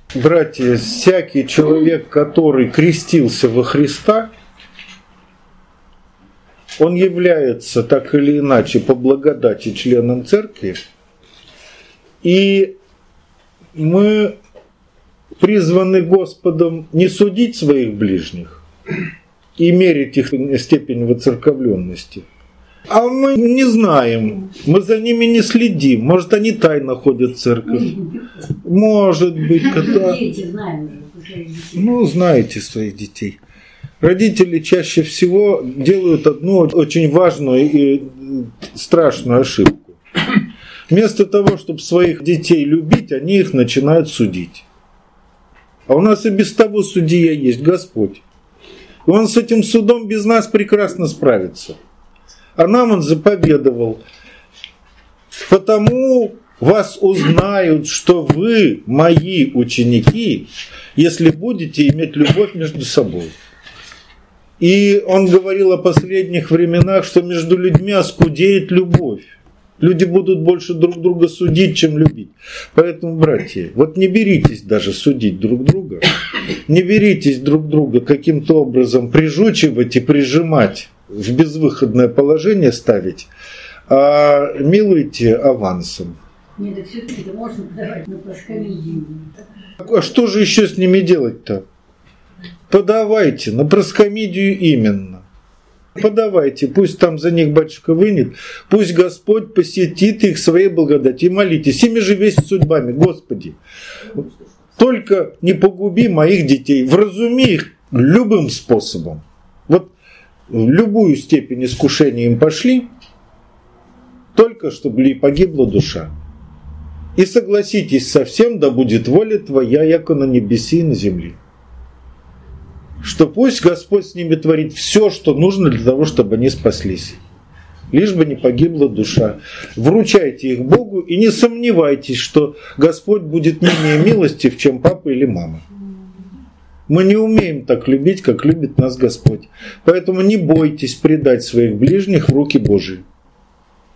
Братья, всякий человек, который крестился во Христа, он является так или иначе по благодати членом церкви, и мы призваны Господом не судить своих ближних и мерить их степень воцерковленности. А мы не знаем, мы за ними не следим. Может, они тайно ходят в церковь. Может быть, когда... Ну, знаете своих детей. Родители чаще всего делают одну очень важную и страшную ошибку. Вместо того, чтобы своих детей любить, они их начинают судить. А у нас и без того судья есть Господь. И Он с этим судом без нас прекрасно справится. А нам Он заповедовал: «Потому вас узнают, что вы мои ученики, если будете иметь любовь между собой». И Он говорил о последних временах, что между людьми оскудеет любовь. Люди будут больше друг друга судить, чем любить. Поэтому, братья, вот не беритесь даже судить друг друга, не беритесь друг друга каким-то образом прижучивать и прижимать, в безвыходное положение ставить, а милуйте авансом. Нет, так все-таки это можно подавать на проскомидию. А что же еще с ними делать-то? Подавайте, на проскомидию именно. Подавайте, пусть там за них батюшка вынет, пусть Господь посетит их своей благодати. И молитесь, ими же весть судьбами, Господи. Только не погуби моих детей, вразуми их любым способом. Вот в любую степень искушения им пошли, только чтобы ли погибла душа. И согласитесь со всем, да будет воля Твоя, яко на небеси и на земле. Что пусть Господь с ними творит все, что нужно для того, чтобы они спаслись. Лишь бы не погибла душа. Вручайте их Богу и не сомневайтесь, что Господь будет менее милостив, чем папа или мама. Мы не умеем так любить, как любит нас Господь. Поэтому не бойтесь предать своих ближних в руки Божьи.